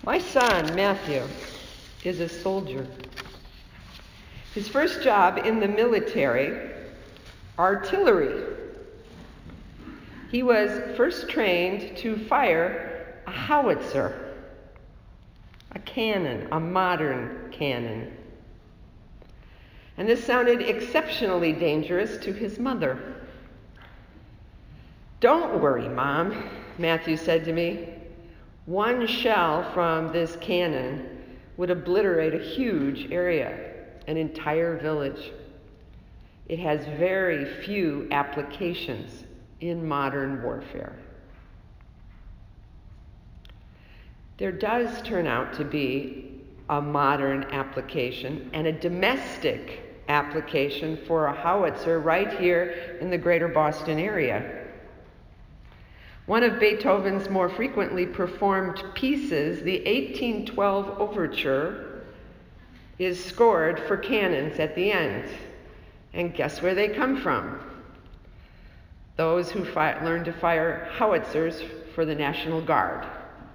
My son, Matthew, is a soldier. His first job in the military, artillery. He was first trained to fire a howitzer, a cannon, a modern cannon. And this sounded exceptionally dangerous to his mother. "Don't worry, Mom," Matthew said to me. "One shell from this cannon would obliterate a huge area, an entire village. It has very few applications in modern warfare." There does turn out to be a modern application and a domestic application for a howitzer right here in the greater Boston area. One of Beethoven's more frequently performed pieces, the 1812 Overture, is scored for cannons at the end. And guess where they come from? Those who learned to fire howitzers for the National Guard.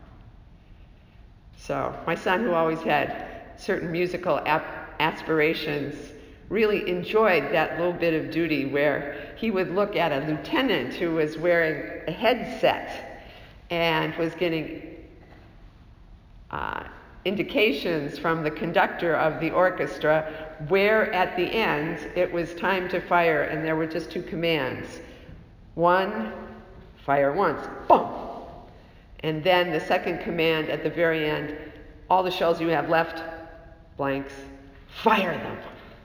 So my son, who always had certain musical aspirations, really enjoyed that little bit of duty where he would look at a lieutenant who was wearing a headset and was getting indications from the conductor of the orchestra where at the end it was time to fire, and there were just two commands. One, fire once, boom. And then the second command at the very end, all the shells you have left, blanks, fire them.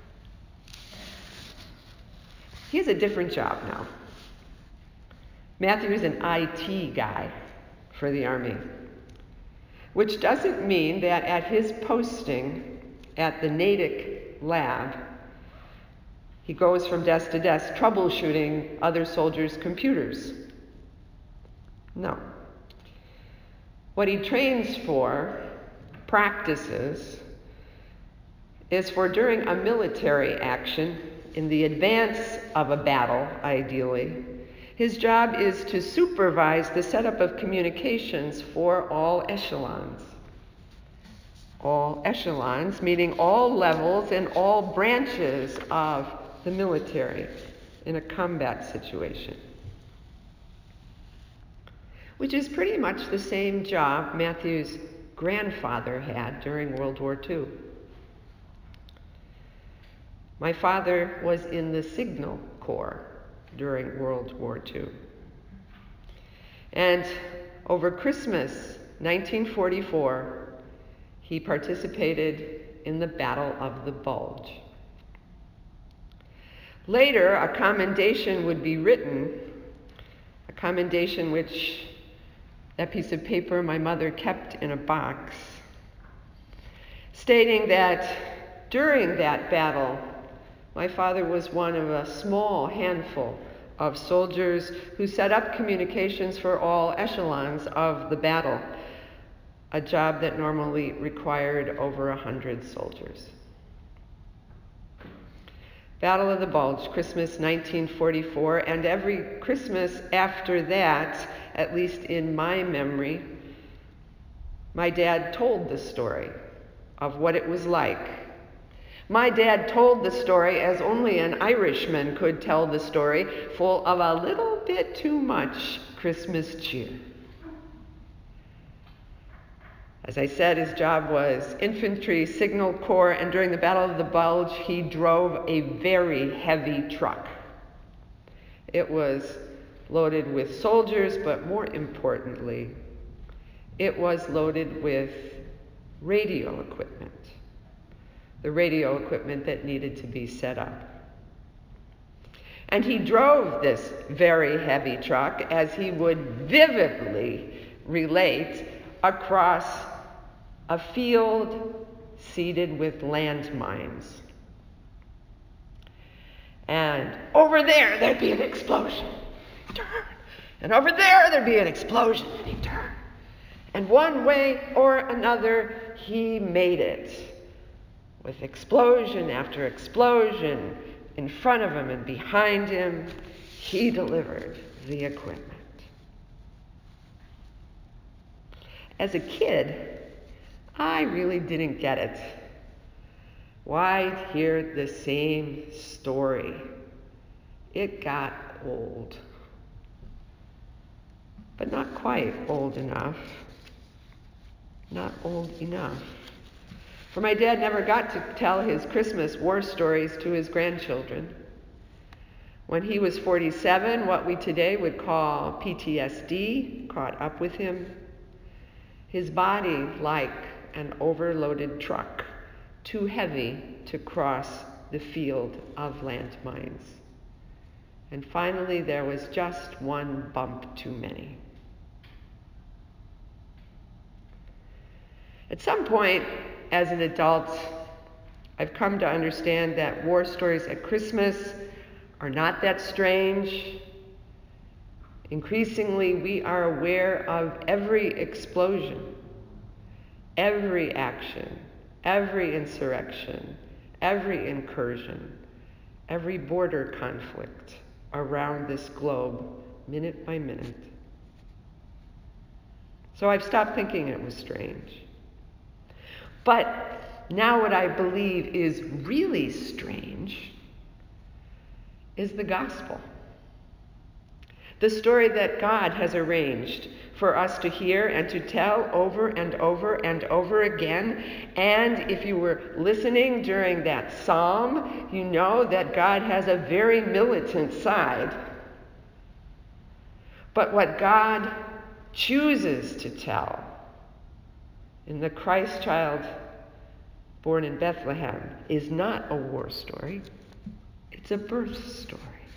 He has a different job now. Matthew is an IT guy for the Army, which doesn't mean that at his posting at the Natick lab, he goes from desk to desk troubleshooting other soldiers' computers. No. What he trains for, practices, is for during a military action, in the advance of a battle, ideally, his job is to supervise the setup of communications for all echelons. All echelons, meaning all levels and all branches of the military in a combat situation. Which is pretty much the same job Matthew's grandfather had during World War II. My father was in the Signal Corps during World War II. And over Christmas 1944, he participated in the Battle of the Bulge. Later, a commendation would be written, a commendation which that piece of paper my mother kept in a box, stating that during that battle, my father was one of a small handful of soldiers who set up communications for all echelons of the battle, a job that normally required over 100 soldiers. Battle of the Bulge, Christmas 1944, and every Christmas after that, at least in my memory, my dad told the story of what it was like. My dad told the story as only an Irishman could tell the story, full of a little bit too much Christmas cheer. As I said, his job was infantry, signal corps, and during the Battle of the Bulge, he drove a very heavy truck. It was loaded with soldiers, but more importantly, it was loaded with radio equipment. The radio equipment that needed to be set up. And he drove this very heavy truck, as he would vividly relate, across a field seeded with landmines. And over there'd be an explosion. Turn. And over there'd be an explosion, and he'd turn. And one way or another, he made it. With explosion after explosion in front of him and behind him, he delivered the equipment. As a kid, I really didn't get it. Why hear the same story? It got old. But not quite old enough. Not old enough. For my dad never got to tell his Christmas war stories to his grandchildren. When he was 47, what we today would call PTSD caught up with him. His body like an overloaded truck, too heavy to cross the field of landmines. And finally, there was just one bump too many. At some point, as an adult, I've come to understand that war stories at Christmas are not that strange. Increasingly, we are aware of every explosion, every action, every insurrection, every incursion, every border conflict around this globe, minute by minute. So I've stopped thinking it was strange. But now what I believe is really strange is the gospel. The story that God has arranged for us to hear and to tell over and over and over again. And if you were listening during that psalm, you know that God has a very militant side. But what God chooses to tell in the Christ child born in Bethlehem is not a war story. It's a birth story.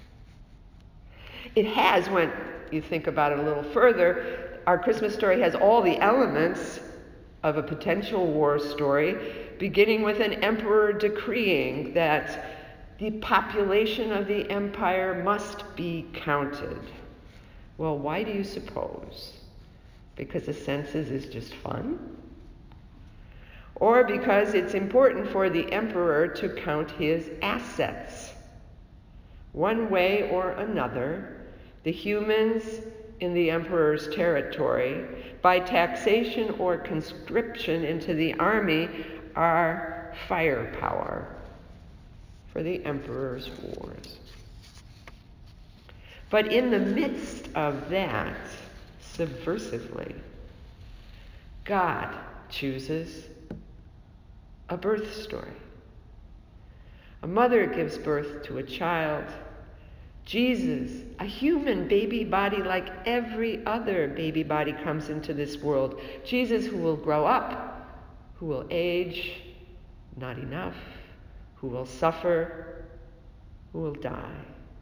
It has, when you think about it a little further, our Christmas story has all the elements of a potential war story, beginning with an emperor decreeing that the population of the empire must be counted. Well, why do you suppose? Because the census is just fun? Or because it's important for the emperor to count his assets? One way or another, the humans in the emperor's territory, by taxation or conscription into the army, are firepower for the emperor's wars. But in the midst of that, subversively, God chooses a birth story. A mother gives birth to a child. Jesus, a human baby body like every other baby body, comes into this world. Jesus, who will grow up, who will age, not enough, who will suffer, who will die.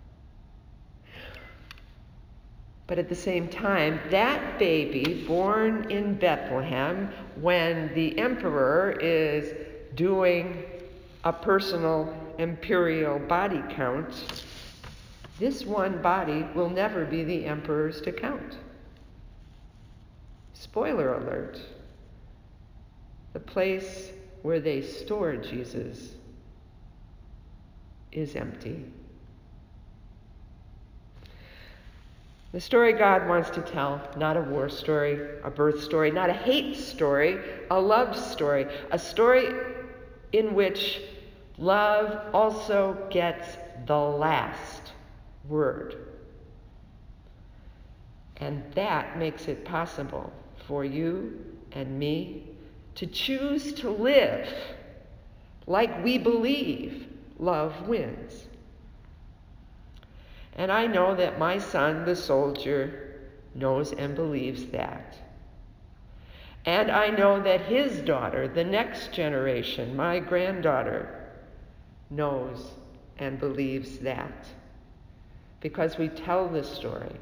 But at the same time, that baby born in Bethlehem, when the emperor is doing a personal imperial body count, this one body will never be the emperor's to count. Spoiler alert. The place where they store Jesus is empty. The story God wants to tell, not a war story, a birth story, not a hate story, a love story, a story in which love also gets the last word. And that makes it possible for you and me to choose to live like we believe love wins. And I know that my son, the soldier, knows and believes that. And I know that his daughter, the next generation, my granddaughter, knows and believes that. Because we tell the story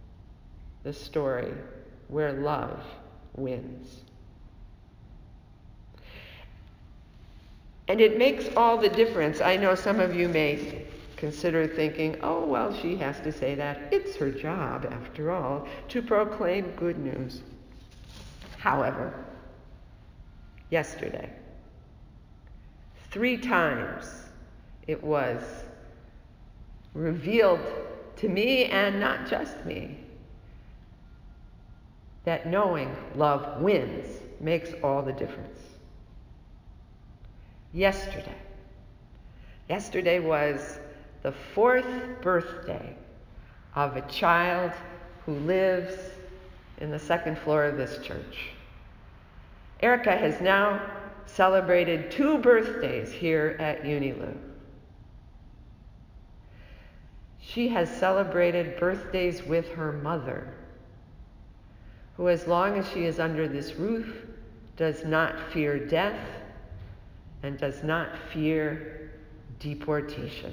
where love wins. And it makes all the difference. I know some of you may consider thinking, oh, well, she has to say that. It's her job, after all, to proclaim good news. However, yesterday, 3 times it was revealed to me, and not just me, that knowing love wins makes all the difference. Yesterday was the 4th birthday of a child who lives in the 2nd floor of this church. Erica has now celebrated 2 birthdays here at Unilu. She has celebrated birthdays with her mother, who, as long as she is under this roof, does not fear death and does not fear deportation.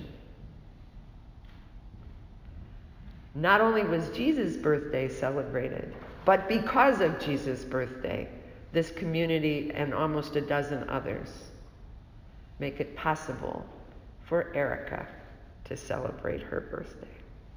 Not only was Jesus' birthday celebrated, but because of Jesus' birthday, this community and almost a dozen others make it possible for Erica to celebrate her birthday.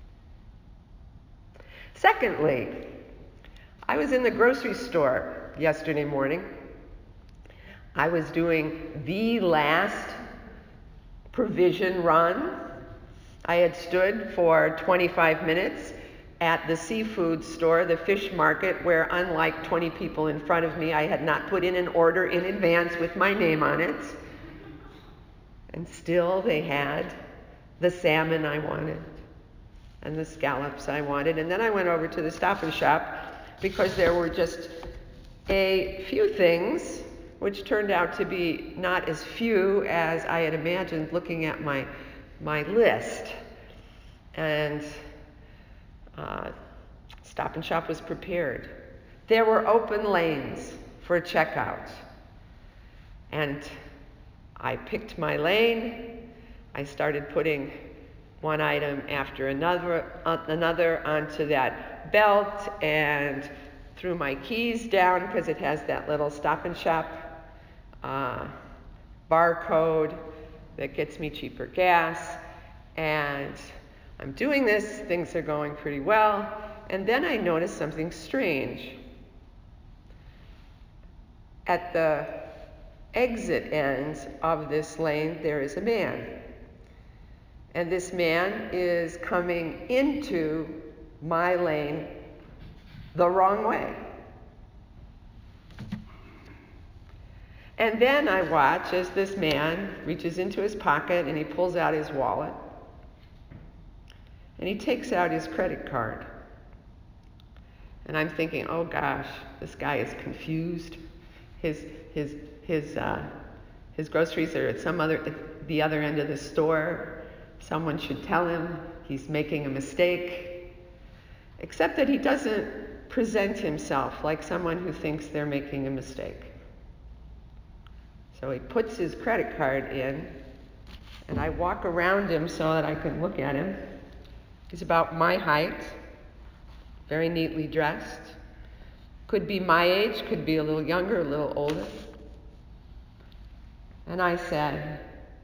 Secondly, I was in the grocery store yesterday morning. I was doing the last provision run. I had stood for 25 minutes at the seafood store, the fish market, where, unlike 20 people in front of me, I had not put in an order in advance with my name on it. And still they had the salmon I wanted and the scallops I wanted. And then I went over to the Stop and Shop because there were just a few things, which turned out to be not as few as I had imagined looking at my list. And Stop and Shop was prepared. There were open lanes for checkout. And I picked my lane. I started putting one item after another onto that belt and threw my keys down because it has that little Stop and Shop barcode that gets me cheaper gas. And I'm doing this, things are going pretty well, and then I noticed something strange. At the exit ends of this lane, there is a man. And this man is coming into my lane the wrong way. And then I watch as this man reaches into his pocket and he pulls out his wallet. And he takes out his credit card. And I'm thinking, oh gosh, this guy is confused. His groceries are at the other end of the store. Someone should tell him he's making a mistake. Except that he doesn't present himself like someone who thinks they're making a mistake. So he puts his credit card in, and I walk around him so that I can look at him. He's about my height, very neatly dressed. Could be my age, could be a little younger, a little older. And I said,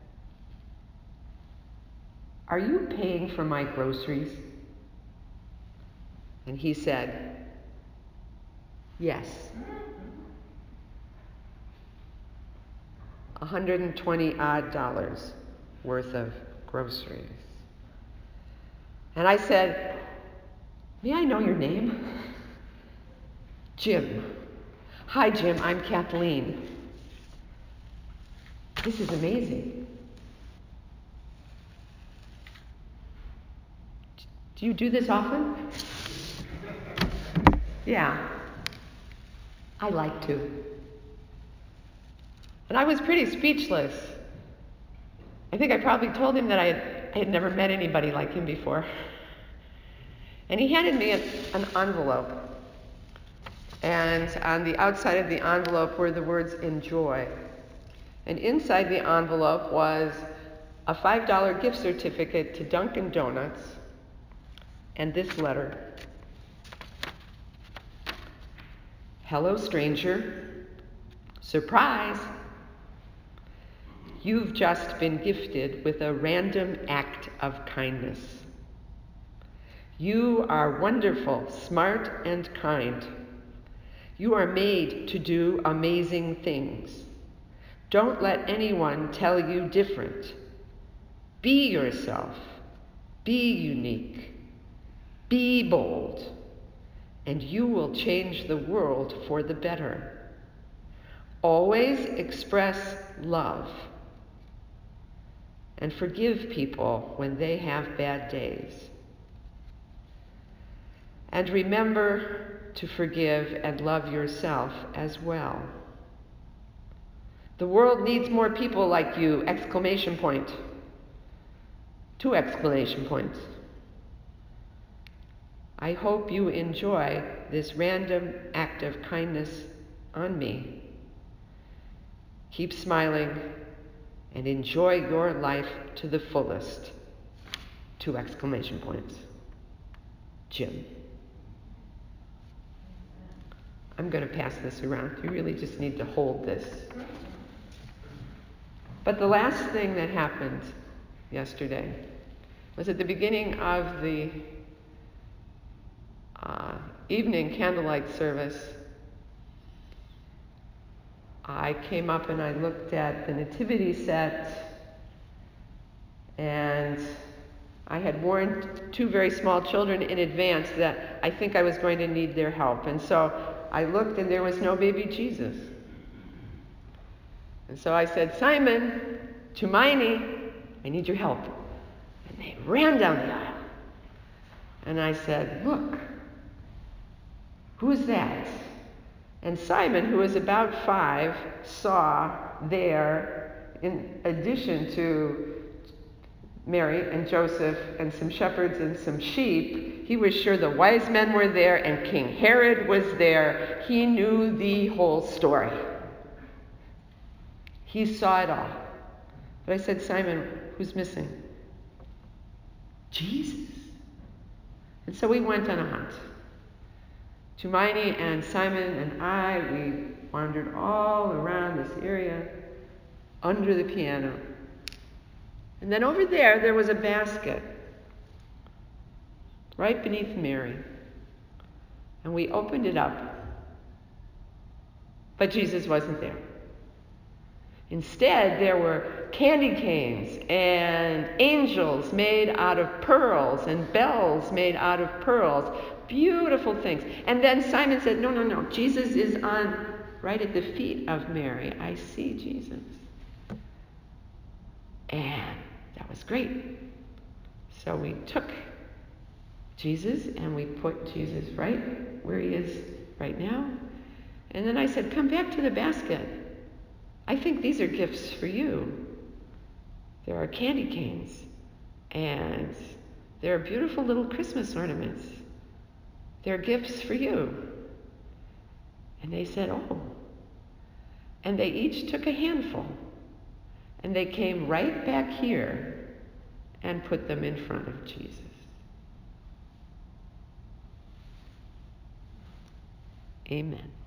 "Are you paying for my groceries?" And he said, "Yes." $120 worth of groceries. And I said, "May I know your name?" "Jim." "Hi, Jim, I'm Kathleen." "This is amazing. Do you do this often?" "Yeah, I like to." And I was pretty speechless. I think I probably told him that I had never met anybody like him before. And he handed me an envelope. And on the outside of the envelope were the words "enjoy." And inside the envelope was a $5 gift certificate to Dunkin' Donuts and this letter. "Hello, stranger. Surprise! You've just been gifted with a random act of kindness. You are wonderful, smart, and kind. You are made to do amazing things. Don't let anyone tell you different. Be yourself. Be unique. Be bold. And you will change the world for the better. Always express love and forgive people when they have bad days. And remember to forgive and love yourself as well. The world needs more people like you! Exclamation point. 2 exclamation points. I hope you enjoy this random act of kindness on me. Keep smiling and enjoy your life to the fullest. 2 exclamation points. Jim. I'm going to pass this around. You really just need to hold this. But the last thing that happened yesterday was at the beginning of the evening candlelight service. I came up and I looked at the nativity set, and I had warned 2 very small children in advance that I think I was going to need their help. And so I looked and there was no baby Jesus. And so I said, Simon, Tumaini, I need your help. And they ran down the aisle. And I said, look, who's that? And Simon, who was about 5, saw there, in addition to Mary and Joseph and some shepherds and some sheep, he was sure the wise men were there and King Herod was there. He knew the whole story. He saw it all. But I said, Simon, who's missing? Jesus. And so we went on a hunt. Tumaini and Simon and I, we wandered all around this area, under the piano. And then over there was a basket, right beneath Mary. And we opened it up, but Jesus wasn't there. Instead, there were candy canes and angels made out of pearls and bells made out of pearls. Beautiful things. And then Simon said, no, Jesus is on right at the feet of Mary. I see Jesus. And that was great. So we took Jesus and we put Jesus right where he is right now. And then I said, come back to the basket. I think these are gifts for you. There are candy canes and there are beautiful little Christmas ornaments. They're gifts for you. And they said, oh. And they each took a handful. And they came right back here and put them in front of Jesus. Amen.